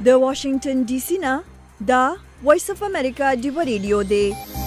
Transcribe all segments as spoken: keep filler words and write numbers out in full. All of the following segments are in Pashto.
د واشنگټن ډي سي نه دا وایس اف امریکا ډیو ریډیو دی.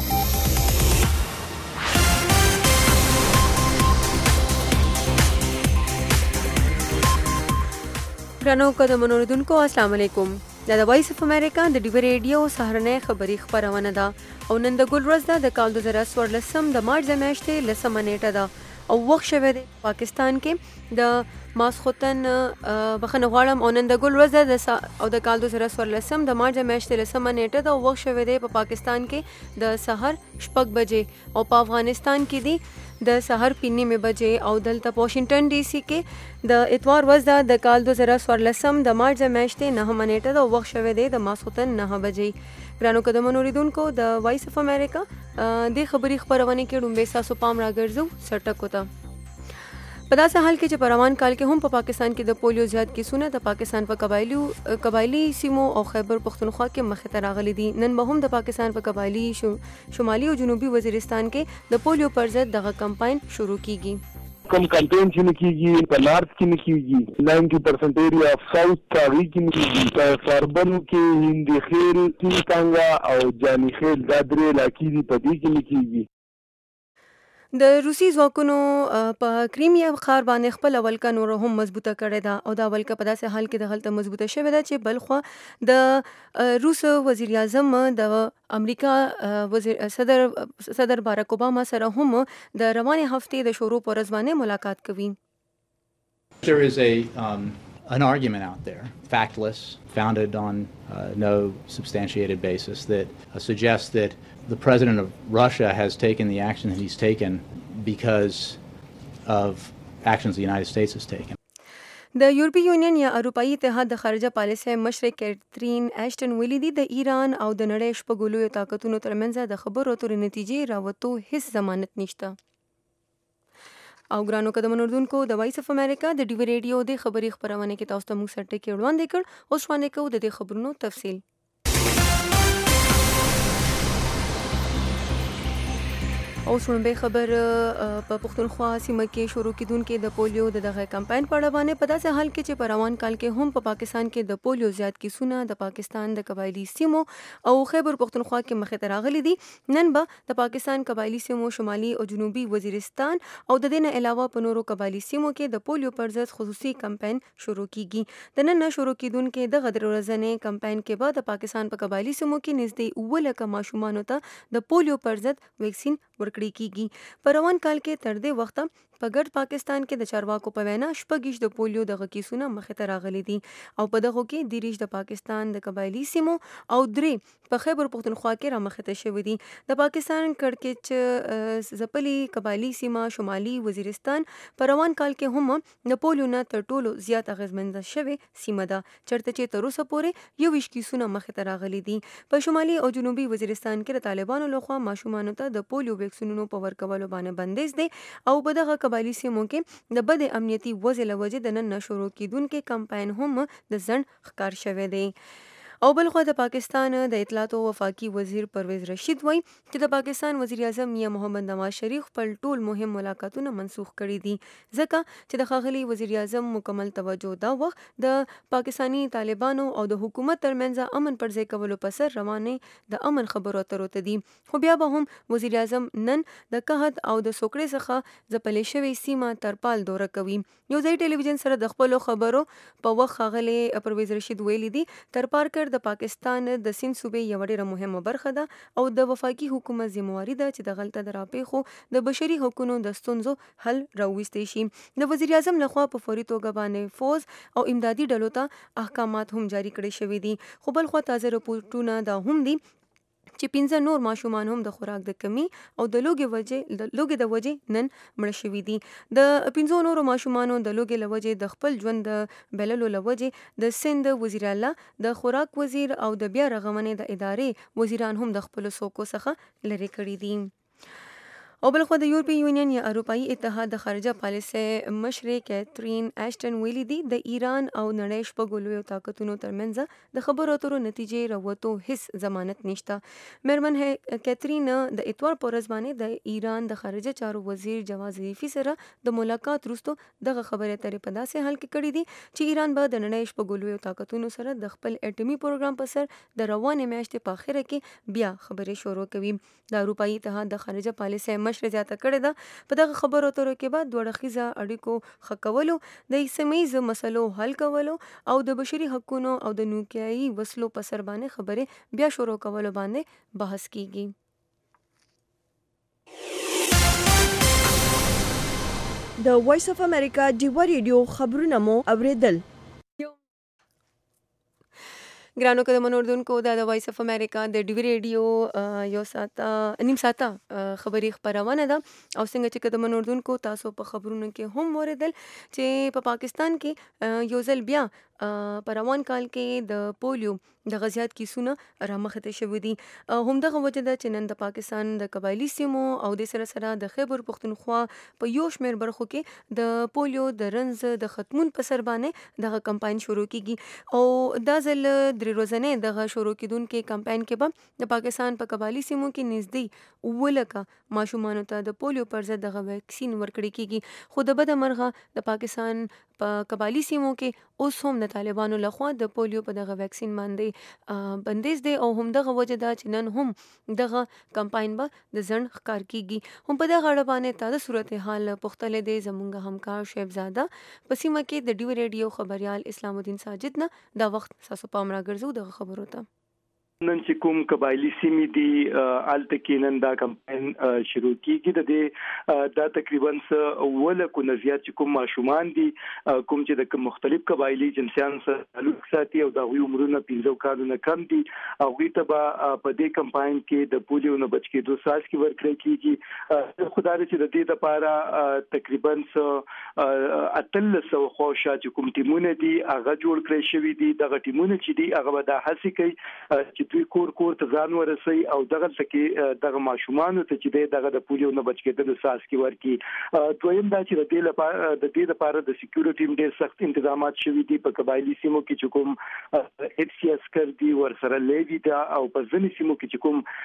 ګرانو قدرمنو اوریدونکو السلام علیکم. دا د وایس اف امریکا د ډیو ریډیو سهارنۍ خبري خبرونه ده او نن د ګل ورځ ده د کال دوه زره څوارلسم د مارچ د میاشتې لسمه نیټه ده او وخت شوی دی پاکستان کې د ماسخوتن بخنه غواړم او نن د ګل ورځ ده او د کال دوه زره څوارلسم د مارچ د میاشتې لسمه نیټه ده او وخت شوی دی په پاکستان کې د سحر شپږ بجې او په افغانستان کې دی د سحر په نیمه بجې او دلته په واشنگټن ډي سي کې د اتوار ورځ ده د کال دوه زره څوارلسم د مارچ د میاشتې نهمه نیټه ده او وخت شوی دی د ماسخوتن نه بجې. ګرانو قدرمنو اوریدونکو د وایس اف امریکا د خبري خبرونه کې ډومبه ساسو پام راګرځو سرټکو ته. په داسې حال کې چې په روان کال کې هم په پاکستان کې د پولیو زیات کیسونه د پاکستان په قبایلی قبایلی سیمو او خیبر پختونخوا کې مخې ته راغلي دي. نن به هم د پاکستان په قبایلی شمالي او جنوبي وزیرستان کې د پولیو پر ضد دغه کمپاین شروع کیږي. کم کمپین چې نکیږي په نارت کې نکیږي نائنٹی پرسنٹ ایریا اف ساؤث تاغي کې نکیږي په فاربن کې هندي خیل تینګا او جانی خیل دا درې علاقې دي په دې کې نکیږي. د روسي ځواکونو په کریمیا ښار باندې خپل ولکه نور هم مضبوطه کړې ده او دا ولکه په داسې حال کې د غلطه مضبوطه شوې ده چې بلخوا د روس وزیر اعظم د امریکا وزیر صدر صدر باراک اوباما سره هم د روانې هفتې د شروع پر ورځ باندې ملاقات کوي. There is a um, an argument out there, factless, founded on uh, no substantiated basis, that uh, suggests that the president of Russia has taken the action that he's taken because of actions the United States has taken. د یورپی یونین یا اروپایي اتحاد د خارجه پالیسۍ مشر کیترین ایشټن ویلي دي د ایران او د نړۍ شپږو لویو طاقتونو ترمنځ د خبرو اترو نتیجې راوتو هیڅ ضمانت نشته. او ګرانو قدرمنو اوریدونکو د وایس اف امریکا د ډیو ریډیو د خبري خبرونه کې تاسو ته موږ سره ټکی وړاندې کړ او شوانه کو د دې خبرونو تفصیل. او شړمبه خبر په پښتونخوا سیمه کې شروع کیدونکې د پولیو د دغه کمپاین په اړه باندې په داسې حال کې چې په روان کال کې هم په پا پاکستان کې د پولیو زیات کیسونه د پاکستان د قبایلی سیمو او خیبر پښتونخوا کې مخې ته راغلي دي. نن به د پاکستان قبایلی سیمو شمالي او جنوبي وزیرستان او د دې نه علاوه په نورو قبایلی سیمو کې د پولیو پر ضد خصوصي کمپاین شروع کیږي. د نن شروع کیدونکې د غدر ورځنې کمپاین کې به د پاکستان په قبایلی سیمو کې نږدې اوه لکه ماشومانو ته د پولیو پر ضد ویکسین ورکړي کیږي. په روان کال کې تر دې وخته په ګرد پاکستان کې د چارواکو په وینا شپږ د پولیو دغه کیسونه مخې ته راغلي دي او په دغه کې دیریش د پاکستان د قبایلی سیمو او درې په خیبر پختونخوا کې را مخې ته شوي دي. د پاکستان کړکېچ ځپلي قبایلی سیمه شمالي وزیرستان په روان کال کې هم د پولیو نه تر ټولو زیات اغیزمنده شوې سیمه ده چېرته چې تر اوسه پورې یوویشت کیسونه مخې ته راغلي دي. په شمالي او جنوبي وزیرستان کې د طالبانو لخوا ماشومانو ته د پولیو ویکسینونو په ورکولو باندې بندیز دی او په دغه قبایلی سیمو کې د بد امنیتي وضع له وجې د نن شروع کیدونکې کمپاین هم د ځنډ ښکار شوی دی. او بلخوا د پاکستان د اطلاعات او وفاقي وزیر پرویز رشید وایي چې د پاکستان وزیر اعظم میاں محمد نواز شریف خپل ټول مهم ملاقاتونه منسوخ کړي دي ځکه چې د ښاغلي وزیر اعظم مکمل توجه دا وخت د پاکستانی طالبانو او د حکومت ترمنځ امن پر ځای کولو په سر روانې د امن خبرو اترو ته دي. خو بیا به هم وزیر اعظم نن د قحط او د سوکړې څخه ځپلې شوې سیمه ترپال دوره کوي. یو ځای ټلویزیون سره د خپلو خبرو په وخت ښاغلي پرویز رشید ویلي دي ترپارکر د پاکستان د سیند صوبې یوه ډېره مهمه برخه ده او د وفاقي حکومت ذمہواري ده چې د غلطه د راپېښو د بشري حقونو د ستونزو حل راوستی شي. د وزیر اعظم لخوا په فوري توګه باندې فوز او امدادي ډلو ته احکامات هم جاری کړي شوي دي. خو بلخوا تازه رپورټونه دا هم دي چې پنځه نور ماشومان هم د خوراک د کمی او د لوږې وجې د لوږې د وجې نن مړه شوي دي. د پنځو نورو ماشومانو د لوږې له وجې د خپل ژوند د بللو له وجې د سند وزیر اعلی د خوراک وزیر او د بیا رغونې د ادارې وزیران هم د خپلو څوکو څخه لرې کړي دي. او بل خو د یورپی یونین یا اروپאי اتحاد د خارجه پالیسي مشر کیترین ایشټن ویلي دي د ایران او نړۍ شپږ لویو طاقتونو ترمنځ د خبرو اترو نتیجې راووتو هیڅ ضمانت نشته. مېرمن کیترین د اتوار په ورځ باندې د ایران د خارجه چارو وزیر جواز ظریفي سره د ملاقات وروسته دغه خبرې اترې په داسې حال کې کړې دي چې ایران به د نړۍ شپږ لویو طاقتونو سره د خپل اټومي پروګرام په سر د روانې میاشتې په اخره کې بیا خبرې شروع کوي. د اروپאי اتحاد د خارجه پالیسي مشر زیاته کړې ده په دغه خبرو اترو کې بعد دوه اړخیزه اړیکو ښه کولو، د سیمه ییزو مسلو حل کولو او د بشري حقوقو او د نوکیایي وسلو په سر باندې خبرې بیا شروع کولو باندې بحث کیږي. د وایس اف امریکا ډیوا ریډیو خبرونه مو اوریدل. ګرانو که د منوردونکو دا د وایس اف امریکا د ډیوی ریډیو یو ساعته نیم ساعته خبري خبرونه ده او څنګه چې که د منوردونکو تاسو په خبرونو کې هم اوریدل چې په پاکستان کې یو ځل بیا په روان کال کې د پولیو د غزیات کیسونه رامخته شوي دي. همدغه وجه ده چې نن د پاکستان د قبایلي سیمو او د سره سره د خیبر پښتونخوا په یو شمېر برخو کې د پولیو د رنځ د ختمون په سر باندې دغه کمپاین شروع کیږي او دا ځل درې ورځې دغه شروع کیدونکو کمپاین کې به د پاکستان په قبایلي سیمو کې نږدې اووه لکه ماشومانو ته د پولیو پر ضد دغه ویکسین ورکړی کیږي. خو د بده مرغه د پاکستان په قبایلي سیمو کې اوس هم د طالبانو لخوا د پولیو په دغه ویکسین باندې بندیز دی او هم دغه وجه ده چې نن هم دغه کمپاین به د ځنډ ښکار کیږي. هم په دغه اړه باندې تازه صورتحال پوښتلې دی زموږ همکار شیبزاده په سیمه کې د ډیوی ریډیو خبريال اسلام الدین ساجد نه دا وخت تاسو پام راګرځو دغه خبرو ته. نن چې کوم قبایلی سیمې دي آلته کې نن دا کمپاین شروع کیږي د دې دا تقریبا اوله کو نزيات چې کوم ماشومان دي کوم چې د مختلف قبایلی جنسیان سره تعلق ساتي او د عمرونه پنځه کالو کم دي او غوي ته په دې کمپاین کې د پولیو نه بچ کېدو ساس کې ورکړی کیږي. خدای چې د دې لپاره تقریبا اتل سو خوشا چې کوم ټیمونه دي هغه جوړ کړی شوی دي. دغه ټیمونه چې دي هغه به د هڅې کوي دوی کور کور ته ځان ورسي او دغه تکي دغه ماشومان ته چې دغه د پولیو نه بچ کېدل ساس کې ورکی. دویم دا چې د دې لپاره د دې لپاره د سکیورټي ډېر سخت تنظیمات شوي دي په قبایلی سیمو کې چې کوم ایف سی اس کر دي ورسره لیوي دا او په ځینې سیمو کې چې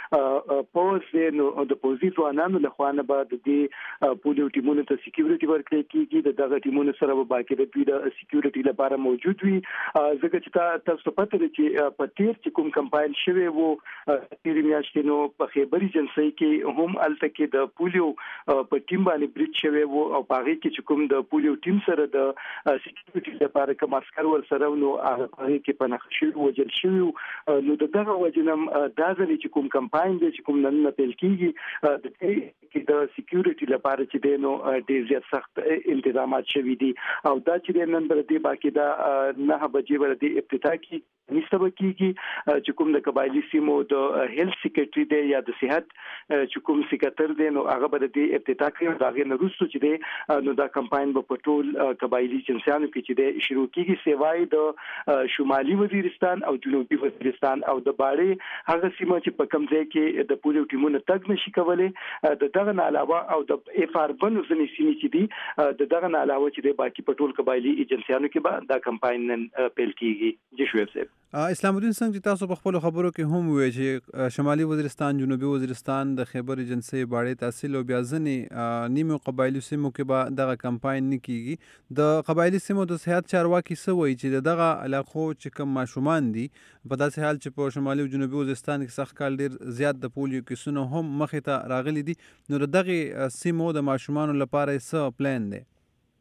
کوم پوز نو د پوزي ځوانانو له خوا نه بعد د پولیو ټیمونو ته سکیورټي ورکړي کیږي. دغه ټیمونو سره به باقي د دوی د سکیورټي لپاره موجود وي. ځکه چې تاسو پته لرئ چې په تیر چې کوم کمپاین شوی وو تیرې میاشتې نو په خیبري جنسي کې هم الته کې د پولیو په ټیم باندې بریټ شوی وو او په هغه کې چې کوم د پولیو ټیم سره د سکیورټي لپاره کوم عسكر ور سره نو هغه کې په نخښ شوی وجل شوی نو دغه وجنم دا ځلې چې کوم کمپاین دی چې کوم نن پیل کیږي د کې د سکیورټي لپاره چې دینو ډېر زیات سخت تنظیمات شوي دي او دا چې نن بر دې باقي دا نه بجې ور دي افتتاح کی نسبه کیږي چې کوم د قبایلی سیمو د هیلث سیکریټری دی یا د صحت چې کوم سیکریټر دی نو هغه به د افتتاح کوي. دا غي نورستو چې دی نو دا کمپاین په پټول قبایلی جنسیانو کې چې دی شروع کیږي سیوای د شمالي وزیرستان او جنوبي وزیرستان او د باړې هغه سیمه چې په کوم ځای کې د پولیو ټیمونو تګ نشي کولای. د دغه نه علاوه او د اف ار ون ځنې سیمې چې دی د دغه نه علاوه چې دی باقي پټول قبایلی ایجنسیانو کې به دا کمپاین نن پیل کیږي. جی شویب صاحب اسلام الدین څنګه چې تاسو په خپل خبرو کې هم وایي چې شمالي وزیرستان جنوبي وزیرستان د خیبر ایجنسي باړې تحصیل او بیا ځنې نیمو قبایلی سیمو کې به دغه کمپاین نه کیږي. د قبایلی سیمو د صحت چارواکي څه وایي چې دغه علاقو چې کوم ماشومان دي په داسې حال چې په شمالي او جنوبي وزیرستان کې سخت کال ډیر زیات د پولیو کیسونه هم مخې ته راغلي دي نو دغه سیمو د ماشومان لپاره څه پلان دی؟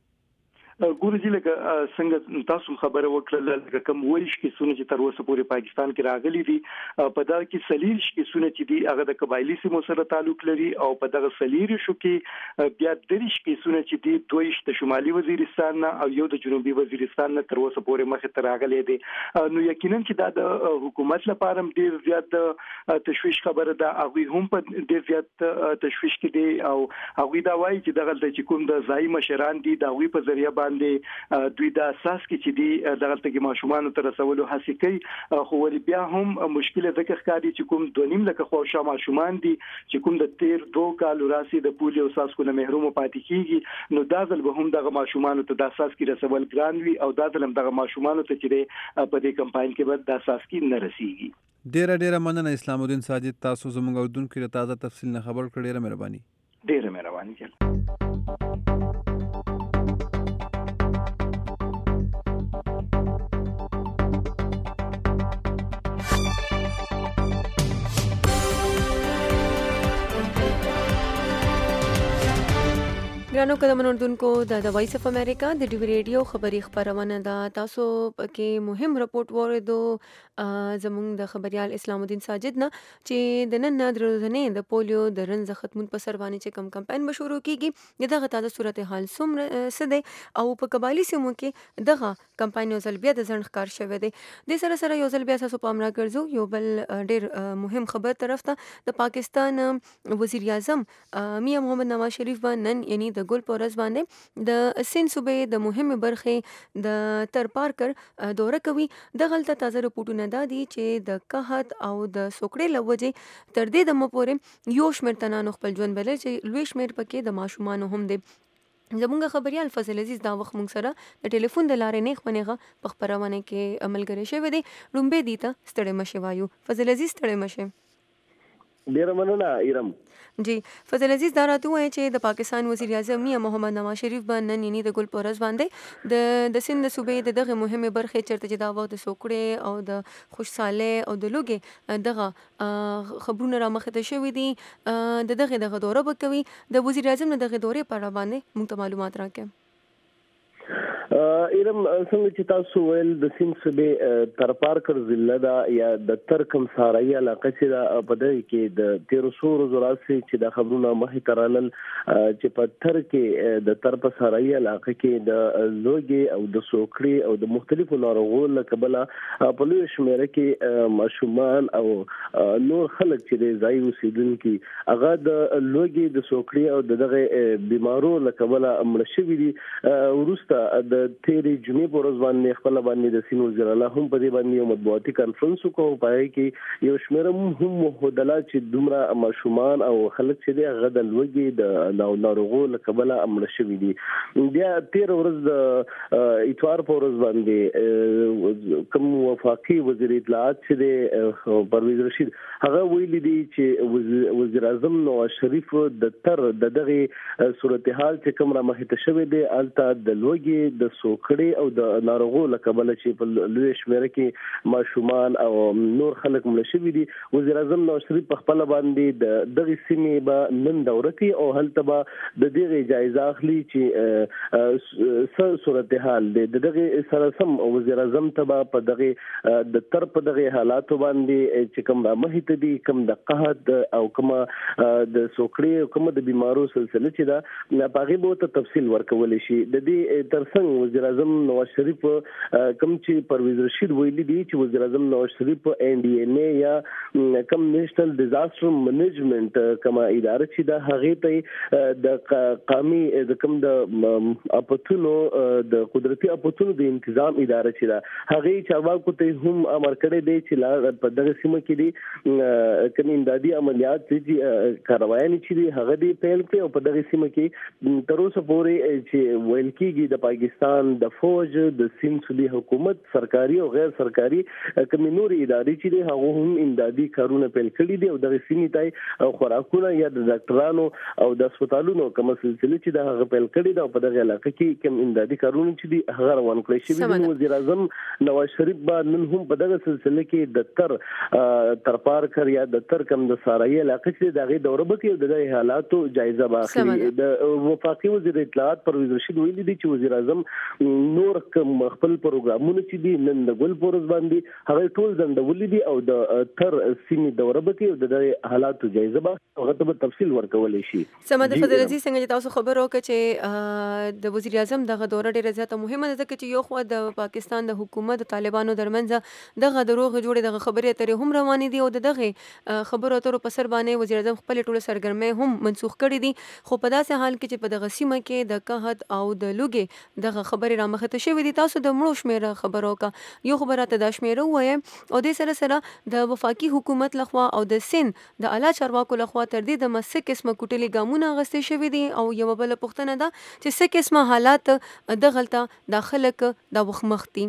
ګورځي لکه څنګه تاسو خبره وکړه لکه کوم ویش کې سونه چې تر اوسه پورې پاکستان کې راغلي دي په دا کې سلیریش کې سونه چې دي هغه د قبایلی سیمو سره تعلق لري او په دغه سلیریشو کې بیا دریش کې سونه چې دي دویش د شمالي وزیرستان او یو د جنوبي وزیرستان تر اوسه پورې مخه ته راغلي دي. نو یقینا چې دا د حکومت لپاره ډیر زیات تشویش خبره ده. هغه هم په ډیر زیات تشویش کې دي او هغه دا وایي چې دغه د کوم د ځای مشران دي دا وی په ذریعہ باندې دوی د اساس کې چې دی دغه تګ ماشومان تر رسولو هڅه کوي خو ول بیا هم مشکل ځکه ښکاري چې کوم دوه نیم لکه خوشا ماشومان دي چې کوم د تیر دوه کال راسي د پولیو اساس کو نه محروم پاتې کیږي نو دا ځل به هم دغه ماشومان ته د اساس کې رسول ګران وي او دا ځل هم دغه ماشومان ته چې په دې کمپاین کې به د اساس کې نه رسیږي. ډیره ډیره مننه اسلام الدین ساجد تاسو زموږ اردوونکو ته تازه تفصیل نه خبر کړی. ډیره مهرباني. ډیره مهرباني جل. ګرانو قدمونو اردوونکو د د وایس اف امریکا د ډیوی ریډیو خبري خبرونه ده. تاسو کې مهم رپورټ وریدو زموږ د خبريال اسلام الدین ساجد نه چې د نن نه درځنې د پولیو د رنځ ختمون په سر باندې چې کم کمپاین به شروع کیږي دغه تازه صورتحال څومره څه دی او په قبایلی سیمو کې دغه کمپاین یو ځل بیا د ځنډ ښکار شوی دی. د سره سره یو ځل بیا تاسو پام راګرځو یو بل ډېر مهم خبر طرف ته د پاکستان وزیر اعظم میا محمد نواز شریف باندې یعنی د ګل پورز باندې د سند صوبې د مهمه برخې د تر پارکر دوره کوي. د غلطه تازه رپورټونه دا دي چې د قحط او د سوکړې لوجې تر دې د مپورې یو شمېر تنانو خپل ژوند بلل چې لوی شمېر پکې د ماشومان هم دي. زمونږ خبريال فضل عزیز دا وخت مونږ سره د ټلیفون د لارې نه خپنهغه په خبرونه کې عمل کړی شوی دی. لومبه دي ته ستړي مشه وایو. فضل عزیز ستړي مشه. ډیر مننه ایرم. جی فضل عزیز دا راته وایي چې د پاکستان وزیر اعظم میا محمد نواز شریف باندې نن یعنی د ګل پورز باندې د د سند صوبې د دغه مهمه برخې چرته چې دا وخت د سوکړې او د خوشاله او د لوګي دغه خبرونه را مخه ته شوې دي د دغه دغه دوره وکوي. د وزیر اعظم دغه دورې په اړه باندې موږ معلومات راکړئ. ایرم څنګه چې تاسو ویل د سند صوبې تر پارکر ضلع دا یا د ترکم سارای علاقه چې دا په دې کې د تیرو سو ورځې راځي چې د خبرونه مخې ترانل چې په تر کې د تر په سارای علاقه کې د لوګي او د سوکړي او د مختلفو ناروغیو له کبله په لوی شمېر کې ماشومان او نور خلک چې د ځای اوسیدونکو هغه د لوګي د سوکړي او دغه بیمارو له کبله مړ شوي دي. ورسته د تیرې جمعې په ورځ باندې خپل باندې د سین وزیر الله هم په دې باندې یو مطبوعاتي کانفرنس وکړ پای کې یو شمېر هم مهدلا چې دومره ماشومان او خلک چې د غد لوګي د ناروغو له کبله امر شوی دي. بیا تیر ورځ د اتوار په ورځ باندې کوم وفاقي وزیر اطلاعات چې د پرویز رشید هغه ویلي دي چې وزیر اعظم نواز شریف د تر د دغه صورتحال چې کوم را مخې ته شوی دی الته د لوګي د سوکړې او د ناروغو له کبله چې په لوی شمېر کې ماشومان او نور خلک مړ شوي دي. وزیر اعظم نواز شریف په خپل باندې د دغه سیمې به نن دوره کوي او هلته به د دغه جایزه اخلي چې صورتحال د دغه سره سم وزیر اعظم ته په دغه د تر په دغه حالاتو باندې چې کوم مخې ته دي کوم د قحط او کوم د سوکړې او کوم د بیمارو سلسله چې دا په هغه به تفصیل ورکول شي. د دې ترڅنګ وزیر اعظم نواز شریف کوم چې پرویز رشید ویلي دي چې وزیر اعظم نواز شریف ان ډي ان اے یا کوم نېشنل ډیزاستر منیجمنت کومه اداره چې دا هغه ته د قومي د کوم د اپتونو د قدرتي اپتونو د تنظیم اداره چې دا هغه چارواکو ته هم امر کړی دی چې په دغه سیمه کې دي کوم امدادي عملیات چې کاروایي چې دي هغه دی پیل کړي او په دغه سیمه کې تر اوسه پورې چې ویل کېږي د پاکستان د فوج د سند صوبې حکومت سرکاري او غیر سرکاري کوم نور ادارې چې دي هغه هم امدادي کارونه پیل کړي دي او د سیمې ته خوراکونه یا د ډاکټرانو او د هسپتالونو کوم سلسله چې د هغه پیل کړي دا په دغه علاقه کې کوم امدادي کارونه چې دي هغه روان کړی شوی دي. وزیر اعظم نواز شریف باندې نن هم په دغه سلسله کې د تر تر پارکر یا د تر کوم د سارای علاقه چې دغه دوره بکی او د حالاتو جایزه واخلي. د وفاقي وزیر اطلاعات پرویز رشید ویلي دي چې وزیر اعظم نور کوم خپل پروګرامونه چې دي نن د ګل پورز باندې هغه ټول ځندولې دي او د تر سیمې دوره بکی او د حالاتو جایزه به هغه ته تفصیل ورکول شي. سمد فضل عزیز څنګه تاسو خبر وکړه چې د وزیر اعظم دغه دوره ډیره زیاته مهمه ده چې یو خو د پاکستان د حکومت او طالبانو درمنځ دغه دروغ جوړې دغه خبرې اترې هم روانې دي او دغه خبرو اترو په سر باندې وزیر اعظم خپل ټول سرګرمۍ هم منسوخ کړې دي. خو په داسې حال کې چې په دغه سیمه کې د قحط او د لوګي دغه دغه خبرې را مخه ته شوې دي. تاسو د مړو شمیره خبرو کا یو خبره ته د شمیره وایي او د سره سره د وفاقي حکومت لخوا او د سین د اعلی چارواکو لخوا تر دې د مسه قسمه کوټلي ګامونه غستې شوې دي او یو بل پوښتنه ده چې څه قسمه حالات د غلطه داخلك د وخمختي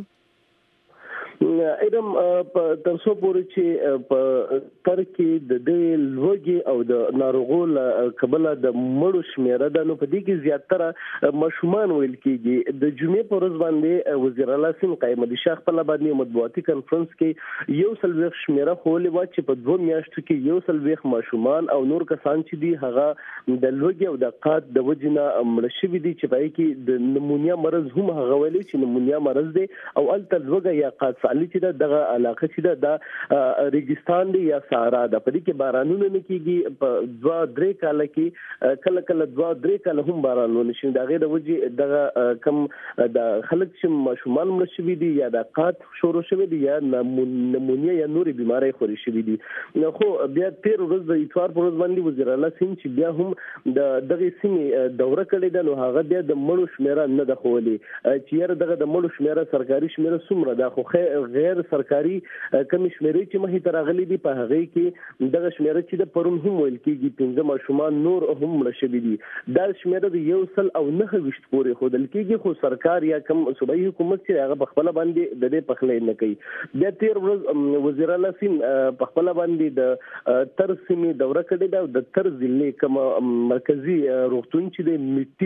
ایدم تر څو پورې چې په تر کې د دې لوګي او د ناروغو قبله د مړو شمیره د نو په دې کې زیاتره مشومان ویل کېږي. د جمعې پر ورځ باندې وزیر اعلی سیم قائم دي شیخ په لبادي مطبوعاتي کانفرنس کې یو سلويخ شمیره خولې و چې په دوه میاشتو کې یو سلويخ مشومان او نور کسان چې دي هغه د لوګي او د قات د وجنه مړ شوی دي چې پای کې د نمونیا مرض هم هغه ویلي چې نمونیا مرض دی او الته لوګي یا قات علي چې دغه علاقه چې د ریګستان دی یا صحرا د پدې کې بارانونه نه کیږي په دوا درې کال کې کله کله دوا درې کال هم بارانونه شي دا غیر وجه دغه کم د خلک چې مشومان مشوي دي یا د قات شروع شوی دي یا نمونیا یا نوري بيمارۍ خوري شوی دي. نو خو بیا تیر ورځ د اتوار پر ورځ باندې وزیر اعلی سیم چې بیا هم د دغه سیمې دوره کړې ده نو هغه بیا د مړو شمیره نه د خولې چې یره دغه د مړو شمیره سرکاري شمیره څومره ده خو غیر سرکاري کمی شمیرې چې مخې ته راغلي دي په هغه کې دغه شمیره چې د پرون هم ویل کېږي پنځه ماشومان نور هم مړه شوي دي. دا شمیره د یو سل او نهه ویشت پورې ښودل کېږي خو سرکار یا کم صوبایي حکومت چې هغه په خپله باندې د دې پخلی نه کوي. بیا تیر ورځ وزیر اعلی سیم په خپله باندې د تر سیمې دوره کړې ده او د تر ضلع کوم مرکزي روغتون چې د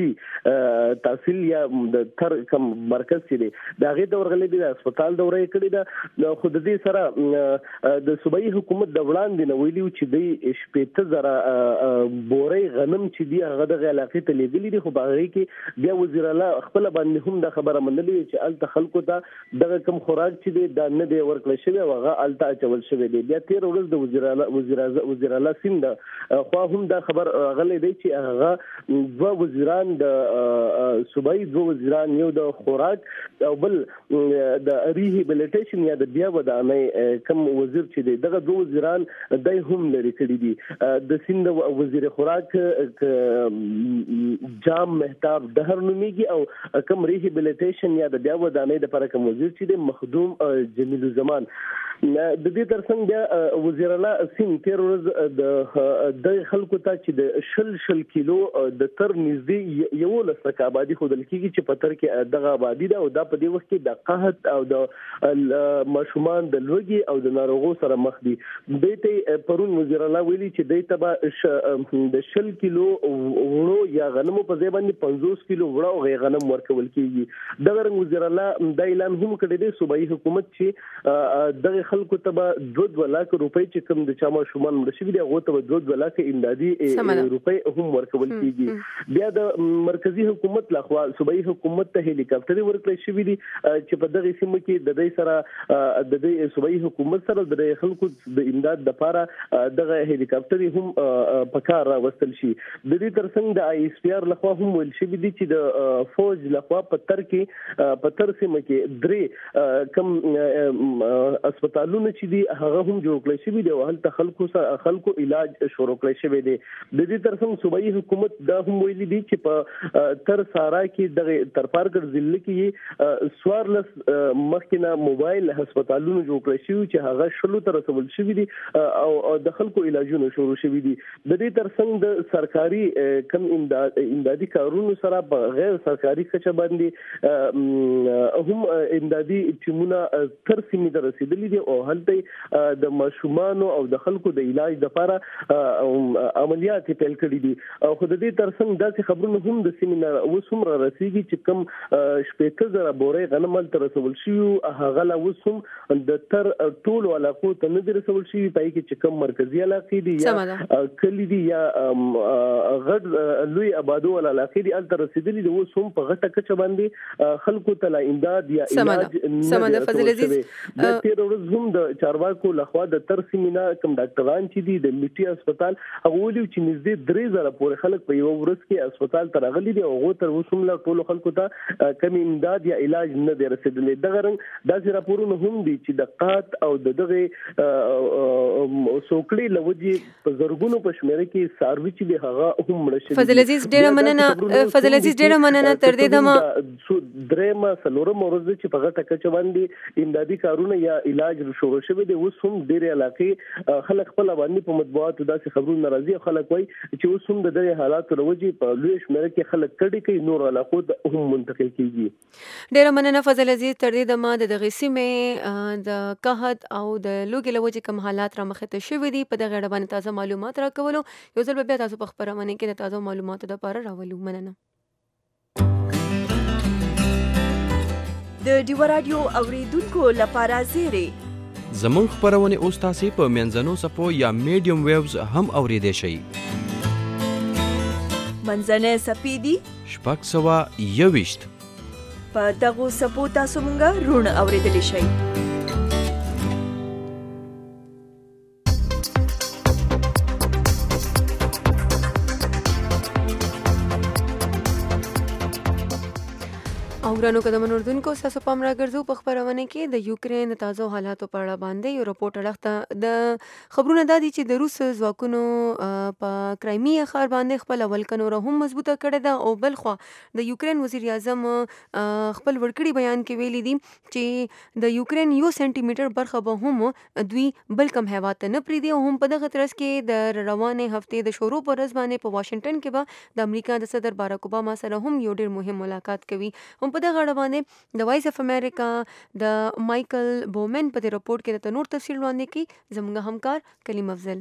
میټي تحصیل یا د تر کوم مرکز چې دی د هغې د ورغلې دي د هسپتال دوره یې کړې ده. خو د دې سره د صوبایي حکومت د وړاندې نه ویلي چې د شپېته زره بورۍ غنم چې دي هغه دغه علاقې ته لیږلي دي خو په هغې کې بیا وزیر اعلی خپله باندې هم دا خبره منلې چې هلته خلکو ته دغه کوم خوراک چې دی دا نه دی ورکړی شوی او هغه هلته اچول شوی دی. بیا تېره ورځ د وزیر اعلی وزیر اعلی سیم د خوا هم دا خبر راغلی دی چې هغه دوه وزیران د صوبایي دوه وزیران یو د خوراک او بل د ریهیبلیټیشن یا د بیا ودانۍ کم وزیر چې دی دغه دوه وزیران دای هم لري کړي دي. د سیند وزیر خوراک جام مهتاب دهر نومیږي او کم ریهیبلیټیشن یا د بیا ودانۍ د لپاره کوم وزیر چې دی مخدوم جمیل الزمان. د دې ترڅنګ بیا وزیر اعلی سیم تیر ورځ د خلکو ته چې د شل شل کیلو د تر نږدې یو لسکه آبادي خودل کیږي چې په تر کې دغه آبادي ده او دا په دې وخت کې د قحط او د ماشومان د لوګي او د ناروغو سره مخ دي. دوی ته پرون وزیر اعلی ویلي چې دوی ته د شل کیلو وړو یا غنمو په ځای باندې پنځوس کیلو وړو غي غنم ورکول کیږي. دغه وزیر اعلی د اعلان هم کړی دی صوبایي حکومت چې دغه خلکو ته به دوه دوه لک روپۍ چې کوم د چا ماشومان مړه شوي دي هغو ته به دوه دوه لک امدادي روپۍ هم ورکول کیږي. بیا د مرکزي حکومت لخوا صوبایي حکومت ته هلیکاپټرې ورکړل شوي دي چې په دغه سیمه کې د دې سره د دې صوبایي حکومت سره د خلکو د امداد لپاره دغه هلیکاپټرې هم په کار راوستل شي. د دې ترڅنګ د آی اس پی آر لخوا هم ویل شوي دي چې د فوج لخوا په تر کې په تر سیمه کې درې کم هسپتالونه چې دي هغه هم جوړ کړی شوي دي او هلته خلکو سره خلکو علاج شروع کړی شوی دی. د دې ترڅنګ صوبایي حکومت دا هم ویلي دي چې په تر سارا کې دغه ترپارګر ضلع کې سوارلس مخکینه موبایل هسپتالونه جوړ کړی شوي چې هغه شلو ته رسول شوي دي او د خلکو علاجونه شروع شوي دي. د دې ترڅنګ د سرکاري کم امداد امدادي کارونو سره په غیر سرکاري کچه باندې هم امدادي ټیمونه تر سیمې ته رسیدلي دي او هلته د ماشومانو او د خلکو د علاج لپاره عملیات پیل کړي دي. خو د دې ترڅنګ داسې خبرونه هم د سیمې نه اوس هم را رسیږي چې کوم شپېته زره بورۍ غنم هلته رسول شوي هغه لا اوس هم د تر ټولو علاقو ته نه دي رسول شوي په هغې کې چې کوم مرکزي علاقې دي یا کلي دي یا غټ لوی آبادو والا علاقې دي هلته رسېدلي دي اوس هم په غټه کچه باندې خلکو ته لا امداد یا علاج نه دی رسول شوی. د تېره ورځ هم د چارواکو لخوا د تر سیمینا کوم ډاکټران چې دي د میټي هسپتال هغه ویلي چې نږدې درې زره پورې خلک په یو ورځ کې هسپتال ته راغلي دي او هغه تر اوسه هم لا ټول خلکو ته کمی امداد یا علاج نه دی رسیدلی. دغه رنګ داسې راپورونه هم دي چې د قحط او د دغه سوکړې لوجي په زرګونو په شمېره کې څاروي چې دی هغه هم مړه شوي. فضل عزیز ډېره مننه فضل عزیز ډېره مننه تر دې دمه درېمه څلورمه ورځ چې په غټه کچه باندې امدادي کارونه یا علاج شروع شوي دي. اوس هم ډېرې علاقې خلک خپل باندې په مطبوعاتو داسې خبرونه راځي. خلک وایي چې اوس هم د دغه حالاتو لوجي په لوی شمېره کې خلک کډې کوي، نور علاقو هم منتقل کیږي. ډېره مننه فضل عزیز تر دې دمه د دغه سیمې د قحط او د لوږې له وجې کوم حالات رامخې ته شوي دي په دغه اړه باندې تازه معلومات راکولو. یو ځل بیا تاسو په خپرونه کې د تازه معلوماتو لپاره راولو. مننه. د ډیو رادیو اوریدونکو لپاره زیری زمون خبرونه اوس تاسو په منځنو صفو یا میډیم ویوز هم اوریدئ شئ. منځنۍ صفې دي شپږ سوه یوویشت. په دغو صفو تاسو مونږ روڼ اوریدلی شئ. او ګرانو قدمونو اردوونکو ستاسو پام راګرځو په خپرونه کې د یوکرین د تازه حالاتو په اړه باندې یو رپورټ اړخته د خبرونه دا دي چې د روس ځواکونو په کرایمیا ښار باندې خپل اول نوره هم مضبوطه کړې ده او بل خوا د یوکرین وزیر اعظم خپل ورکړي بیان کې ویلي دي چې د یوکرین یو سنټي میټر برخه به هم دوی بل کم هیواد ته نه پریږدي. او هم په دغه ترڅ کې د روانې هفتې د شروع په ورځ باندې په واشنګټن کې به د امریکا د صدر باراک اوباما سره هم یو ډېر مهم ملاقات کوي. هم په دغه اړه باندې د وایس اف امریکا د مایکل بومن په دې رپورټ کې د نور تفصیل وړاندې کړي. زموږ همکار کلیم افضل.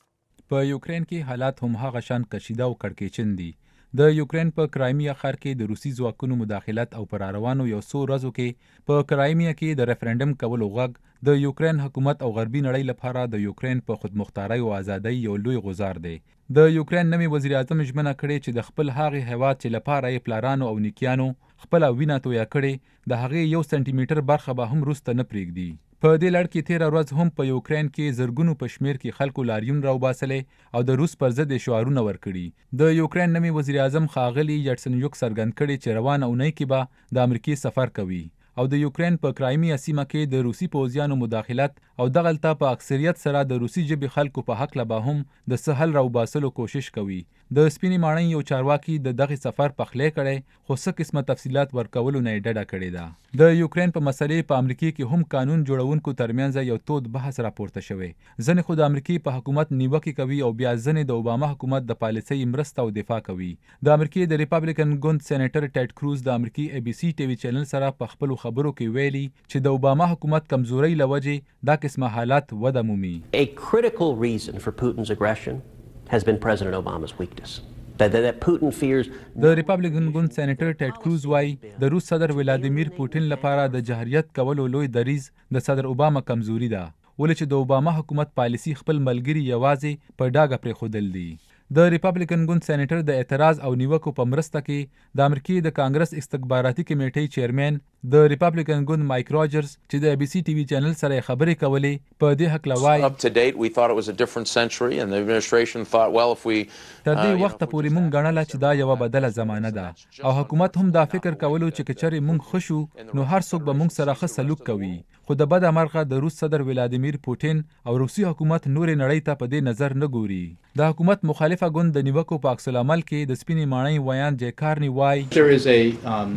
په یوکرین کې حالات هم هغه شان کشیده او کړکېچن دي. د یوکرین په کرایمیا ښار کې د روسي ځواکونو مداخلت او پر روانو یو څو ورځو کې په کرایمیا کې د ریفرنډم کولو غږ د یوکرین حکومت او غربي نړۍ لپاره د یوکرین په خودمختارۍ او ازادۍ یو لوی غزار دی. د یوکرین نوی وزیر اعظم ژمنه کړې چې د خپل هغې هیواد چې لپاره یې پلارانو او نیکیانو خپله وینه تویه کړې د هغې یو سنټي میټر برخه به هم روس ته نه پرېږدي. په دې لړ کې تیره ورځ هم په یوکرین کې زرګونو په شمېر کې خلکو لاریون راوباسلې او د روس پر ضد یې شعارونه ورکړي. د یوکرین نوی وزیر اعظم ښاغلي یټسنیوک څرګند کړي چې روانه اونۍ کې به د امریکې سفر کوي او د یوکرین په کرایمیا سیمه کې د روسي پوځیانو مداخلت او دغلته په اکثریت سره د روسي ژبې خلکو په حق به هم د څه حل راوباسلو کوشش کوي. د سپینې ماڼۍ یو چارواکي د دغې سفر پخلی کړی خو څه قسمه تفصیلات ورکولو نه یې ډډه کړې ده. د یوکرین په مسلې په امریکې کې هم قانون جوړونکو ترمنځ یو تود بحث راپورته شوی. ځینې خو د امریکې په حکومت نیوکې کوي او بیا ځینې د اوباما حکومت د پالیسۍ مرسته او دفاع کوي. د امریکې د ریپابلیکن ګوند سېنیټر ټیډ کروز د امریکې ای بي سي ټي وي چینل سره په خپلو خبرو کې ویلي چې د اوباما حکومت کمزورۍ له وجې دا قسمه حالات وده مومي. A critical reason for Putin's aggression has been President Obama's weakness. That, that Putin fears د ریپابلیکن ګوند سېنیټر ټیډ کروز وايي د روس صدر ولادیمیر پوټین لپاره د جهریت کولو لوی دریز د صدر اوباما کمزوري ده ولې چې د اوباما حکومت پالیسي خپل ملګري یوازې په ډاګه پرېښودل دي. د ریپابلیکن ګوند سېنیټر د اعتراض او نیوکو په مرسته کې د امریکې د کانګرس استخباراتي کمیټې چیرمن د ریپابلیکن ګوند مایک راجرز چې د ای بي سي ټي وي چینل سره خبرې کولې په دې هکله وایي up to date we thought it was a different century and the administration thought well if we تر دې وخت پورې مونږ ګڼله چې دا یوه بدله زمانه ده او حکومت هم دا فکر کولو چې که چېرې مونږ ښه شو نو هر څوک به مونږ سره ښه سلوک کوي. خو د بده مرغه د روس صدر ولادیمیر پوټین او روسي حکومت نورې نړۍ ته په دې نظر نه ګوري. د حکومت مخالفه ګوند د نیوکو په عکس العمل کې د سپینې ماڼۍ ویان جې کارني وایي There is a um,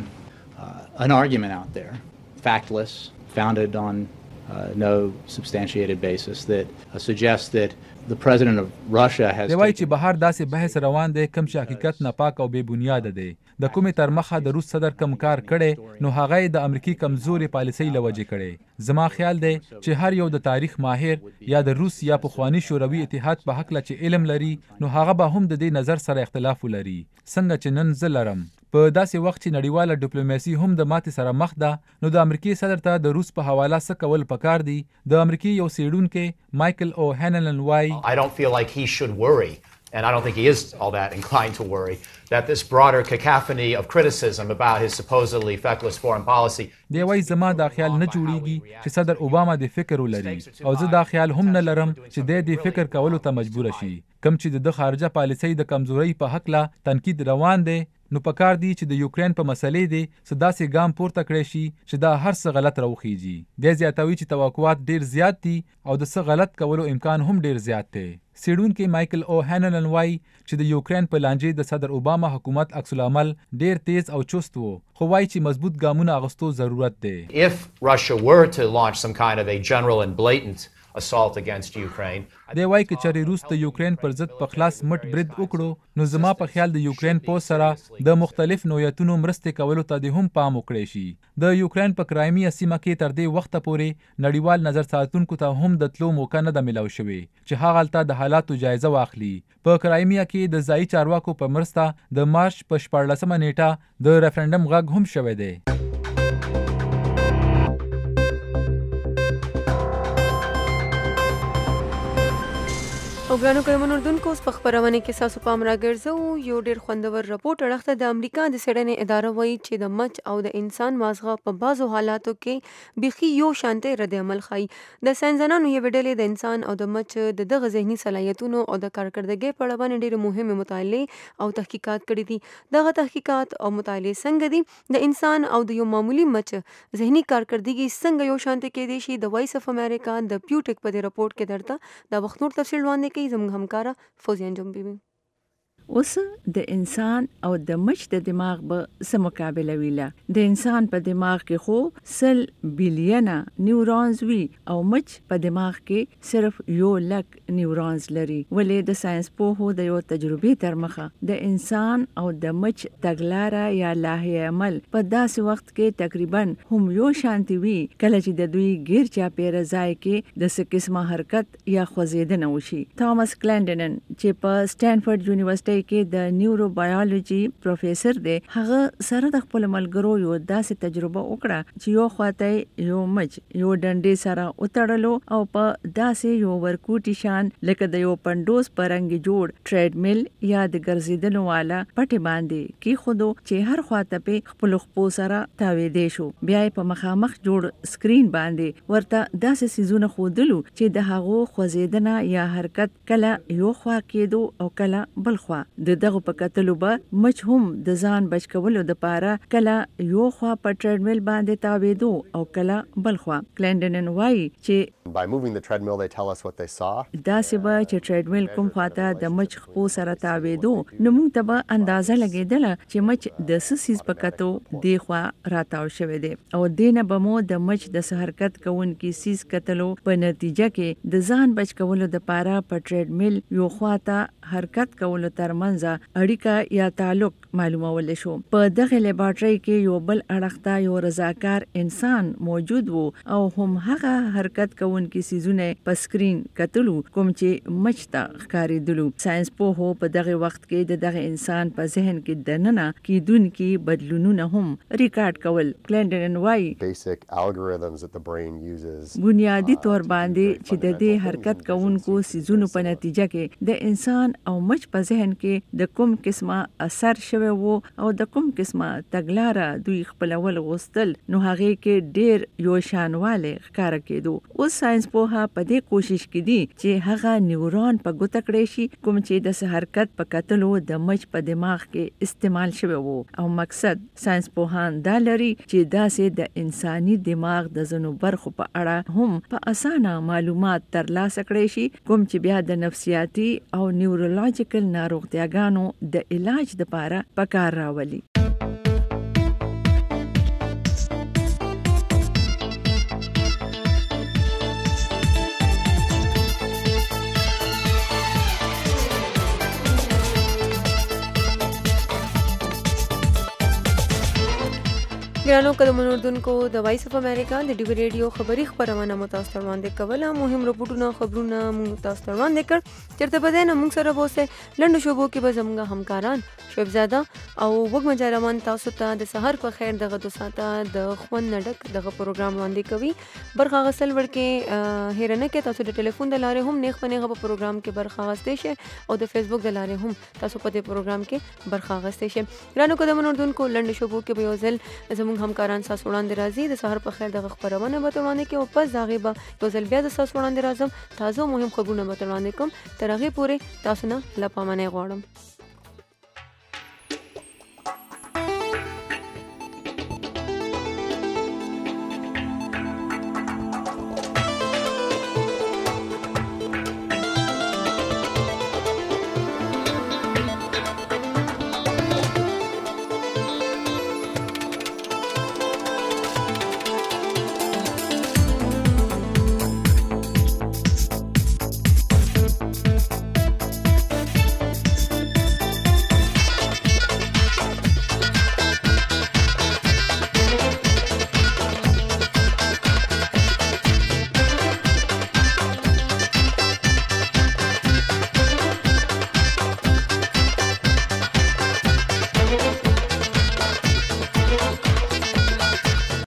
uh, an argument out there, factless, founded on uh, no substantiated basis, that uh, suggests that the president of Russia has دی وایي چې بهر داسې بحث روان دی کوم چې حقیقت ناپاک او بې بنیاده دی. د کومې تر مخه د روس صدر کم کار کړی نو هغه یې د امریکې کمزورې پالیسۍ له وجې کړی. زما خیال دی چې هر یو د تاریخ ماهر یا د روس یا پخواني شوروي اتحاد په هکله چې علم لري نو هغه به هم د دې نظر سره اختلاف ولري څنګه چې نن زه لرم. په داسې وخت چې نړیواله ډیپلوماسي هم د ماتې سره مخ ده نو د امریکې صدر ته د روس په حواله څه کول پکار دي. د امریکې یو څېړونکی مایکل او هینلن وایي I don't feel like he should worry and I don't think he is all that inclined to worry, that this broader cacophony of criticism about his supposedly feckless foreign policy. دی وایي زما دا خیال نه جوړیږي چې صدر اوباما د فکر ولري او زه دا خیال هم نه لرم چې دی د فکر کولو ته مجبور شي. کم چې د خارجه پالیسۍ د کمزورۍ په حق لا تنقید روان دی، نو پکار دی چې د یوکرین په مسلې دی څه داسې ګام پورته کړی شي چې دا هر څه غلط راوخیږي. دی زیاتوي چې توقعات ډیر زیات دي او د څه غلط کولو امکان هم ډیر زیات دی. سیډونکي مایکل او هانلن وایي چې د یوکرین په لانجې د صدر اوباما حکومت عکس العمل ډیر تیز او چست وو، خو وایي چې مضبوط ګامونه اغوستو ضرورت دی. If Russia were to launch some kind of a general and blatant assault against Ukraine. دی وایي که چېرې روس د یوکرین پر ضد په خلاص مټ برید وکړو، نو زما په خیال د یوکرین پوځ سره د مختلف نوعیتونو مرستې کولو ته د هم پام وکړی شي. د یوکرین په کرایمیا سیمه کې تر دې وخته پورې نړیوال نظر ساتونکو ته هم د تلو موقع نه ده میلاو شوې چې هغه هلته د حالاتو جایزه واخلي. په کرایمیا کې د ځایي چارواکو په مرسته د مارچ په شپاړلسمه نیټه د ریفرنډم غږ هم شوی دی. او ګرانو کلمون اردوونکو اوس په خپرونه کې ستاسو پام راګرځوو. یو ډېر خوندور رپورټ اړخته د امریکا د څېړنې اداره وایي چې د مچ او د انسان مازغه په بعضو حالاتو کې بیخي یو شانتې رد عمل ښایي. د ساینسدانانو یوې ډلې د انسان او د مچ د دغه ذهني صلاحیتونو او د کارکردګۍ په اړه باندې ډېرې مهمې مطالعې او تحقیقات کړي دي. دغه تحقیقات او مطالعې څنګه دي؟ د انسان او د یو معمولي مچ ذهني کارکردګي څنګه یو شانتې کېدی شي؟ د وایس اف امریکا د پیوټک په دې رپورټ کې درته دا وخت نور تفصیل وړاندې کوي زموږ همکاره فوزیان جنبی. اوس د انسان او د مچ د دماغ به څه مقابله ویله. د انسان په دماغ کې خو سل بیلیونه نیورونز وي او مچ په دماغ کې صرف یو لک نیورونز لري. ولې د ساينس پوهو د یو تجربې تر مخه د انسان او د مچ تګلاره یا لاهي عمل په داسې وخت کې تقریبا هم یو شانتي وي کله چې د دوی غیر چا پیره ځای کې د څه قسمه حرکت یا خوځیدنه وشي. توماس کلینډنن چې په سټانفورد یونیورسيټي کې د نیوروبایولوژي پروفیسور دی، هغه سره د خپل ملګرو یو داسې تجربه وکړه چې یو خواته یو مچ یو ډنډې سره وتړلو او په داسې یو ورکوټي شان لکه د یو پندوس پرنګ جوړ ټریډمیل یا د ګرځیدلو والا پټي باندې کې خودو چې هر خواته په خپل خپو سره تاویدې شو. بیا په مخامخ جوړ سکرین باندې ورته داسې سيزونه خودلو چې د هغو خوځیدنه یا حرکت کله یو خوا کېدو او کله بل خوا. د دغه په کتلو به مچ هم د ځان بچ کولو د پاره کله یو خوا په ټریډمیل باندې تاویدو او کله بل خوا. کلینډنن وایي چې by moving the treadmill they tell us what they saw. دا سبا چې ټریډمیل کوم خواته د مچ خپو سره تاویدو نو موږ ته به اندازه لګیدله چې مچ د سسیز په کتو دی خوا راتاو شوی دی او دینه به مو د مچ د حرکت کوونکی سیس کتلو په نتیجه کې د ځان بچ کولو د پاره په ټریډمیل یو خواته حرکت کولو ترمنځ اړیکه یا تعلق معلومول شو. په دغه لیبارټری کې یو بل اړخته یو رضاکار انسان موجود وو او هم هغه حرکت کوونکی سيزونه په سکرین کتلو کوم چې مچ ته ښکارېدلو. ساينس پوهو په دغه وخت کې د دغه انسان په ذهن کې دننه کیدونکي بدلونونه هم ریکارډ کول. کلینډن وایي basic algorithms that the brain uses بنیادی تور باندې چې د دې حرکت کوونکو سيزونو په نتیجه کې د انسان او مچ په ذهن کې د کوم قسمه اثر شوی وو او د کوم قسمه تګلاره دوی خپلول غوستل نو هغه کې ډېر یو شانواله ښکار کېدو. اوس ساينس پوها په دې کوشش کې دي چې هغه نیورون په ګوته کړی شي کوم چې د حرکت په کتلو د مچ په دماغ کې استعمال شوی وو او مقصد ساينس پوهان دا لري چې داسې د انساني دماغ د زنو برخو په اړه هم په اسانه معلومات ترلاسه کړی شي کوم چې بیا د نفسیاتي او نیورولوژیکل ناروغتیاګانو د علاج لپاره پکار راولي. ګرانو قدمونو اردوونکو د وایس اف امریکا د ډیوی ریډیو خبري خبرونه مو تاسو ته وړاندې کوله. مهم رپورټونه خبرونه مو تاسو ته وړاندې کړ. چیرته به نه موږ سره بوسه لنډو شوبو کې به زموږ همکاران شعیب زاده او وګ مجرمان تاسو ته د سحر په خیر دغه دو ساعته د خوند نډک دغه پروګرام وړاندې کوي. برخه غسل ورکې هیرنه کې تاسو د ټلیفون د لارې هم نیغ پنیغه په پروګرام کې برخه غستې شي او د فیسبوک د لارې هم تاسو په دې پروګرام کې برخه غستې شي. ګرانو قدمونو اردوونکو لنډو شوبو کې به یو ځل زموږ همکاران ساس وړاندې راځي د سحر په خیر دغه خبرونه به وړاندې کوي او پس دغه به یو ځل بیا د ساس وړاندې راځم تازه مهم خبرونه به وړاندې کوم. تر هغه پورې تاسو نه لپامنه غواړم.